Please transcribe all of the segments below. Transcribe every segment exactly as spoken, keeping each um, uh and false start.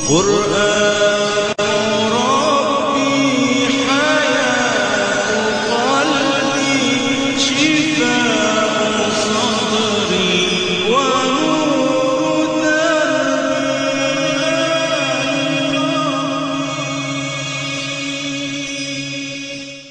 قرآن ربي حياة قلبي شفاء صدري ونور دربي.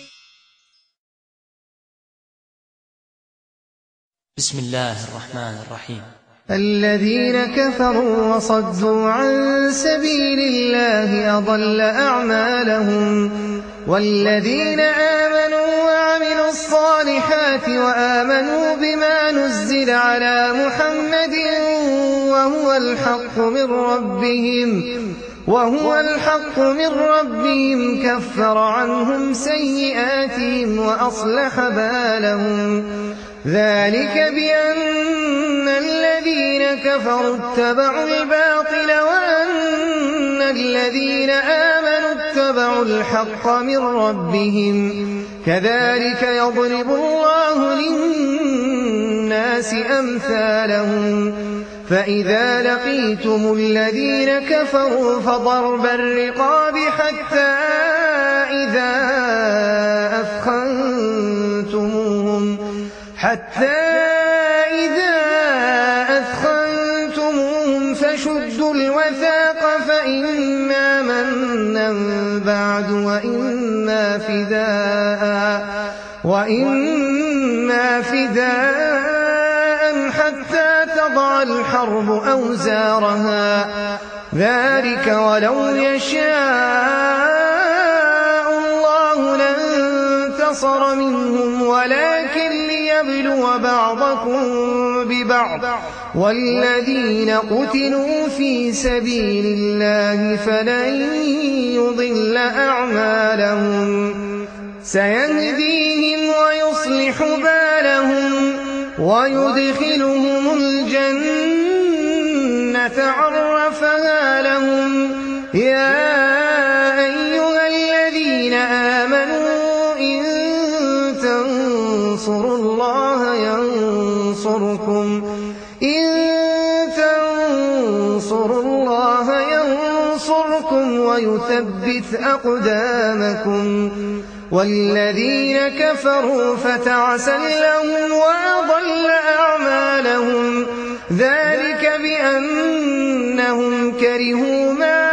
بسم الله الرحمن الرحيم. الذين كفروا وصدوا عن سبيل الله أضل أعمالهم والذين آمنوا وعملوا الصالحات وآمنوا بما نزل على محمد وهو الحق من ربهم وهو الحق من ربهم كفر عنهم سيئاتهم وأصلح بالهم ذلك بأن الذين كفروا اتبعوا الباطل وأن الذين آمنوا اتبعوا الحق من ربهم كذلك يضرب الله للناس أمثالهم فإذا لقيتم الذين كفروا فضرب الرقاب حتى إذا أثخنتموهم حتى إذا أثخنتموهم فشدوا الوثاق فإما منا بعد وإما فداء وإما فداء حتى تضع الحرب أوزارها ذلك ولو يشاء الله لانتصر منهم ولكن ليبلو بعضكم ببعض والذين قتلوا في سبيل الله فلن يضل أعمالهم سيهديهم ويصلح بالهم ويدخلهم الجنة عرفها لهم يا أيها الذين آمنوا إن تنصروا الله ينصركم إن تنصروا الله ينصركم ويثبت أقدامكم والذين كفروا فتعسا لهم وأضل أعمالهم ذلك بأنهم كرهوا ما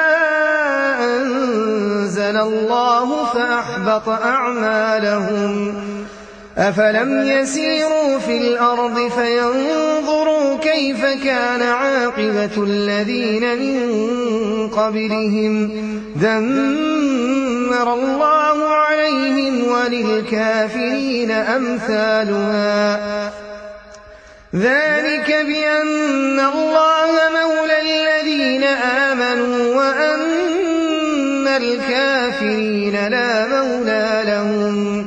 أنزل الله فأحبط أعمالهم أفلم يسيروا في الأرض فينظروا كيف كان عاقبة الذين من قبلهم دمر الله عليهم وللكافرين أمثالها ذلك بأن الله مولى الذين آمنوا وأن الكافرين لا مولى لهم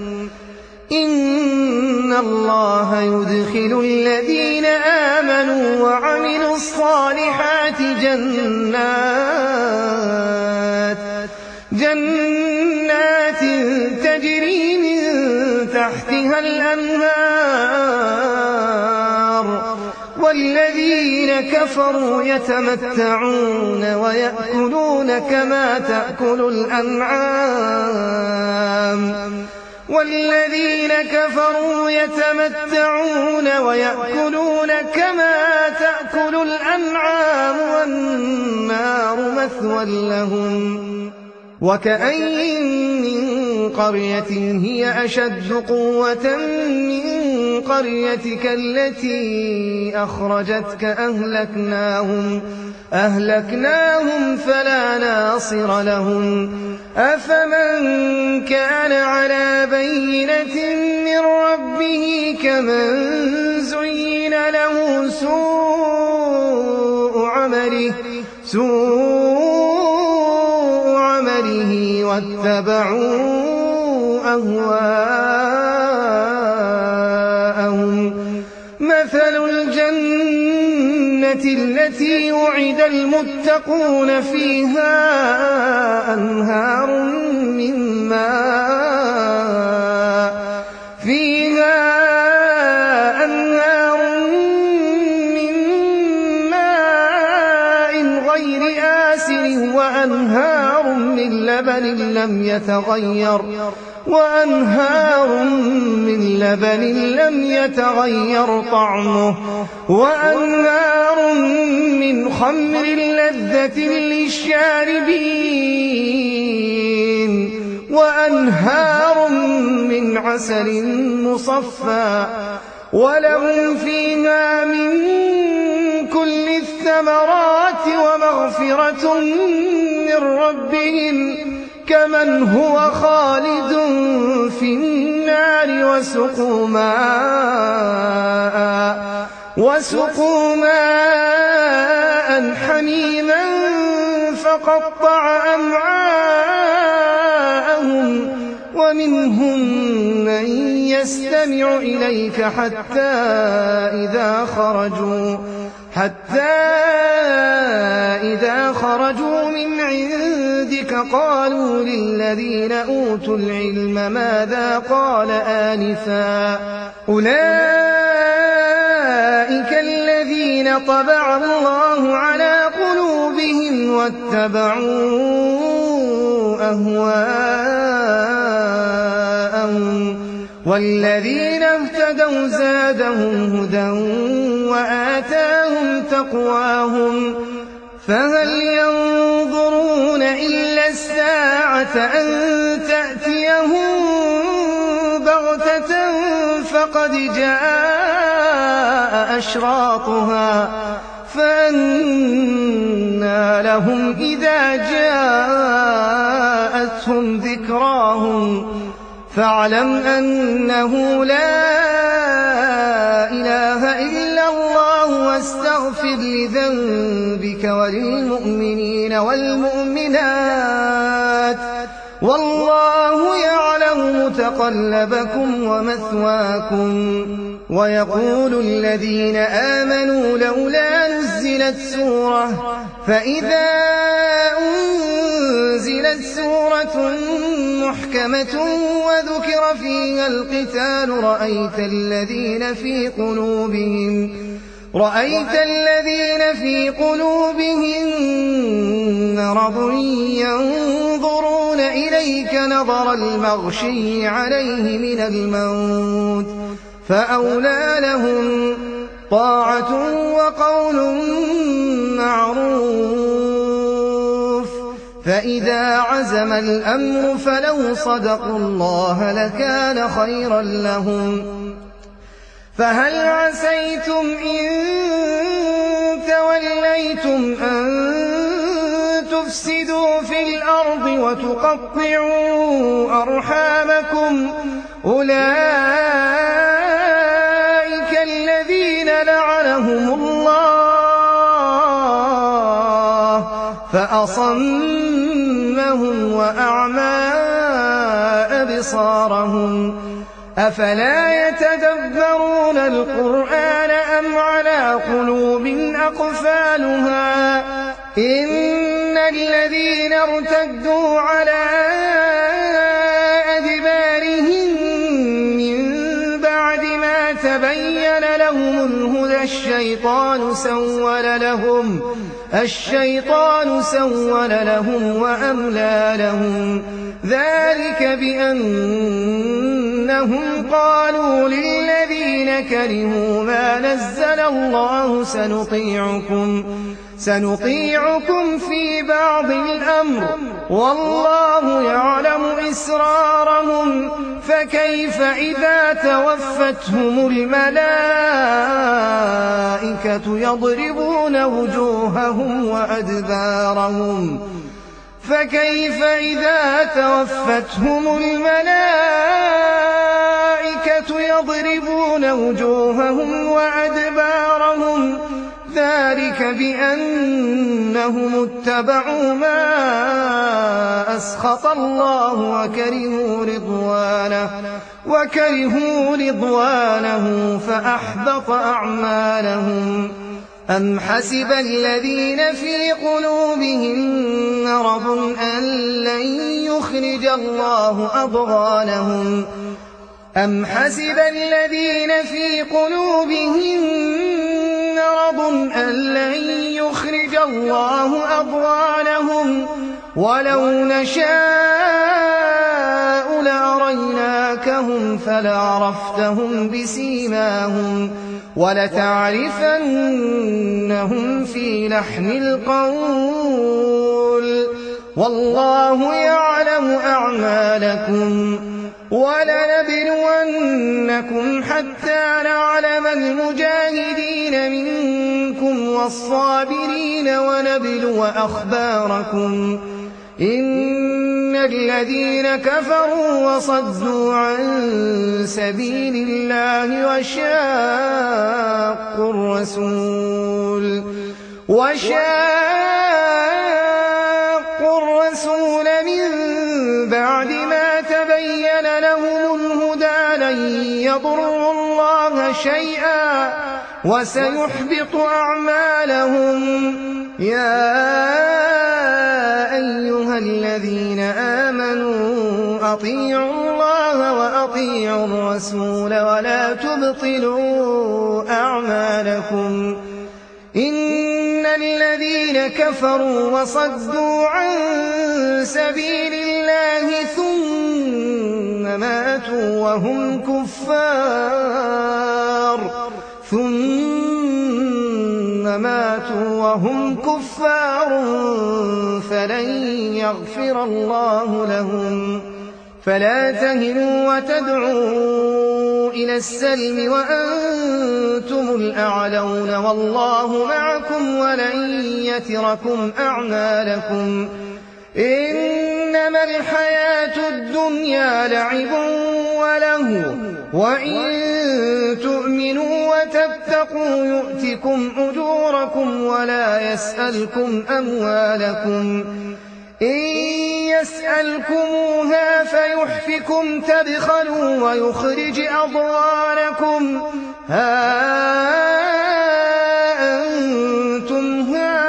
إن الله يدخل الذين آمنوا وعملوا الصالحات جنات جنات تجري من تحتها الأنهار والذين كفروا يتمتعون ويأكلون كما تأكل الأنعام والذين كفروا يتمتعون ويأكلون كما تأكل الأنعام والنار مثوى لهم وكأين من قرية هي أشد قوة من قريتك التي أخرجتك أهلكناهم أهلكناهم فلا ناصر لهم أفمن كان على بينة من ربه كمن زين له سوء عمله سوء عمله واتبعوا أهواءهم مثل الجنة التي وعد المتقون فيها أنهار من ماء فيها أنهار من ماء غير سلاسل وأنهار من لبن لم يتغير وأنهار من لبن لم يتغير طعمه وأنهار من خمر لذة للشاربين وأنهار من عسل مصفى ولهم فيها من كل الثمرات ومغفرة من ربهم كمن هو خالد في النار وسقوا ماء وسقوا ماء حميما فقطع أمعاءهم ومنهم من يستمع إليك حتى إذا خرجوا حتى إذا خرجوا من عندك قالوا للذين أوتوا العلم ماذا قال آنفا أولئك الذين طبع الله على قلوبهم واتبعوا أهواءهم والذين اهتدوا زادهم هدى وآتاهم تقواهم فهل ينظرون إلا الساعة أن تأتيهم بغتة فقد جاء أشراطها فأنى لهم إذا جاءتهم ذكراهم فاعلم أنه لا إله إلا الله واستغفر لذنبك وللمؤمنين والمؤمنات والله يعلم متقلبكم ومثواكم ويقول الذين آمنوا لولا نزلت سورة فإذا أنزلت سورة محكمة وذكر فيها القتال رأيت الذين في قلوبهم رأيت الذين في قلوبهم مرض ينظرون إليك نظر المغشي عليه من الموت فأولى لهم طاعة وقول معروف فإذا عزم الأمر فلو صدقوا الله لكان خيرا لهم فهل عسيتم إن توليتم أن تفسدوا في الأرض وتقطعوا أرحامكم أولئك الذين لعنهم الله فأصمهم وأعمى أبصارهم أفلا يتدبرون القرآن أم على قلوب أقفالها إن الذين ارتدوا على أدبارهم من بعد ما تبين لهم الهدى الشيطان سول لهم الشيطان سول لهم وأملى لهم ذلك بأنهم قالوا للذين كرهوا ما نزل الله سنطيعكم سنطيعكم في بعض الأمر والله يعلم إسرارهم فكيف إذا توفتهم الملائكة يضربون وجوههم وأدبارهم فكيف إذا توفتهم الملائكة يضربون وجوههم وأدبارهم ذلك بأنهم اتبعوا ما أسخط الله وكرهوا رضوانه وكرهوا رضوانه فأحبط أعمالهم أم حسب الذين في قلوبهم مرض أن لن يخرج الله أضغانهم أم حسب الذين في قلوبهم مرض أن لن يخرج الله أضغانهم ولو نشاء لأريناكهم فلعرفتهم بسيماهم ولتعرفنهم في لحن القول والله يعلم أعمالكم ولنبلونكم حتى نعلم المجاهدين منكم والصابرين ونبلو أخباركم إن الذين كفروا وصدوا عن سبيل الله وشاقوا الرسول وشاقوا الرسول من بعد ما تبين لهم الهدى لن يضروا الله شيئا وسيحبط أعمالهم يا أيها الذين آمنوا أطيعوا الله وأطيعوا الرسول ولا تبطلوا أعمالكم إن الذين كفروا وصدوا عن سبيل الله ثم ماتوا وهم كفار ثم ماتوا وهم كفار فلن يغفر الله لهم فلا تهنوا وتدعوا إلى السلم وأنتم الأعلون والله معكم ولن يتركم أعمالكم إنما الحياة الدنيا لعب وله وإن تؤمنوا وتتقوا يؤتكم أجوركم ولا يسألكم أموالكم إن يسألكموها فيحفكم تبخلوا ويخرج أضغانكم ها أنتم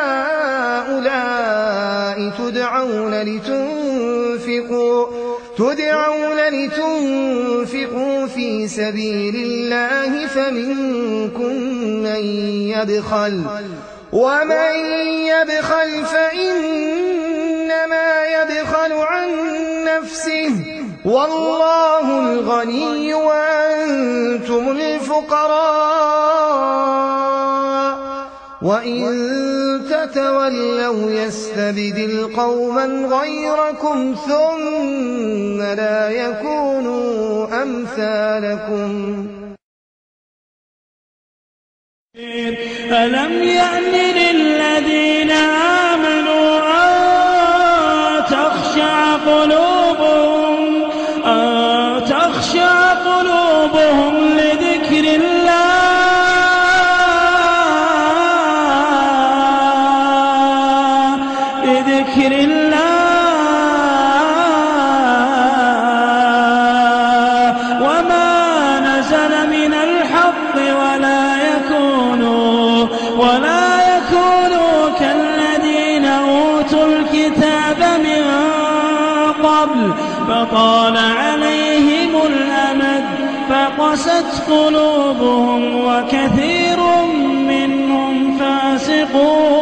هؤلاء تدعون لتنفقوا تدعون لتنفقوا في سبيل الله فمنكم من يبخل ومن يبخل فإنما يبخل عن نفسه والله الغني وأنتم الفقراء وإن تتولوا يستبدل قوما غيركم ثم لا يكونوا أمثالكم ألم يأن للذين آمنوا أن تخشع قلوبهم أن تخشع قلوبهم لذكر الله لذكر الله وما نزل من الحق ولا يكونوا ولا يكونوا كالذين أوتوا الكتاب من قبل فطال عليهم الأمد فقست قلوبهم وكثير منهم فاسقون